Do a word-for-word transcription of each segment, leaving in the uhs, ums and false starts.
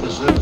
opposite.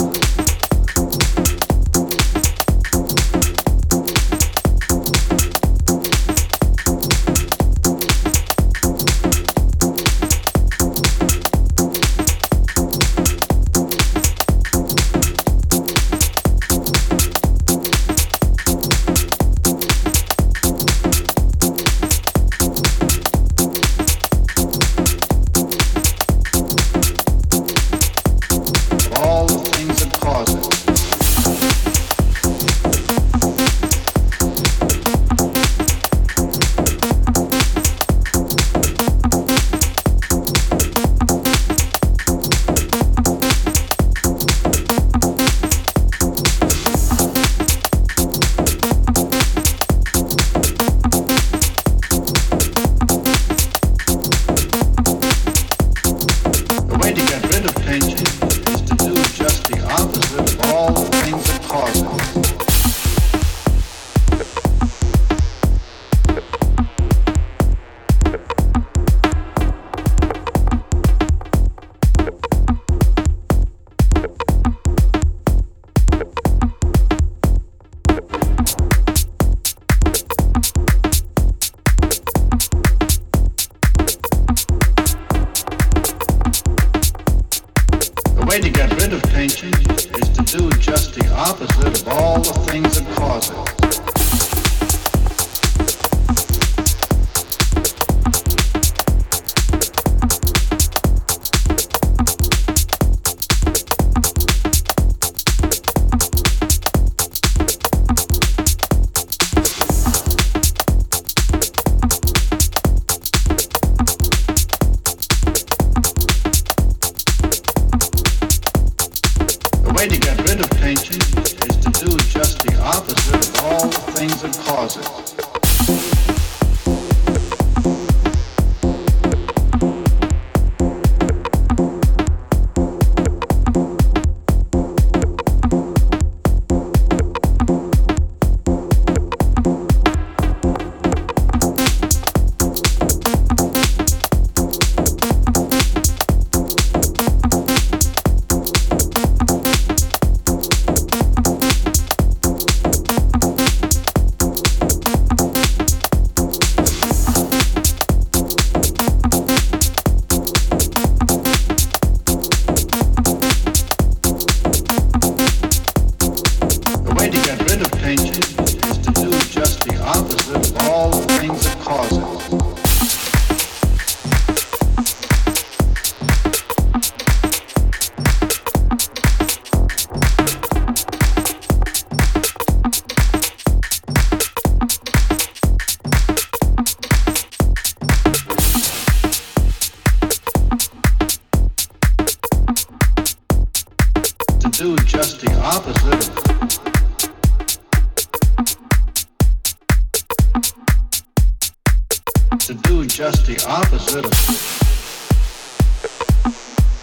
The way to get rid of painting is to do just the opposite of all the things that cause it. The way to get rid of painting is to do just the opposite of all the things that cause it. Do just the opposite. To do just the opposite of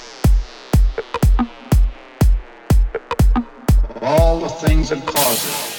all the things that cause it.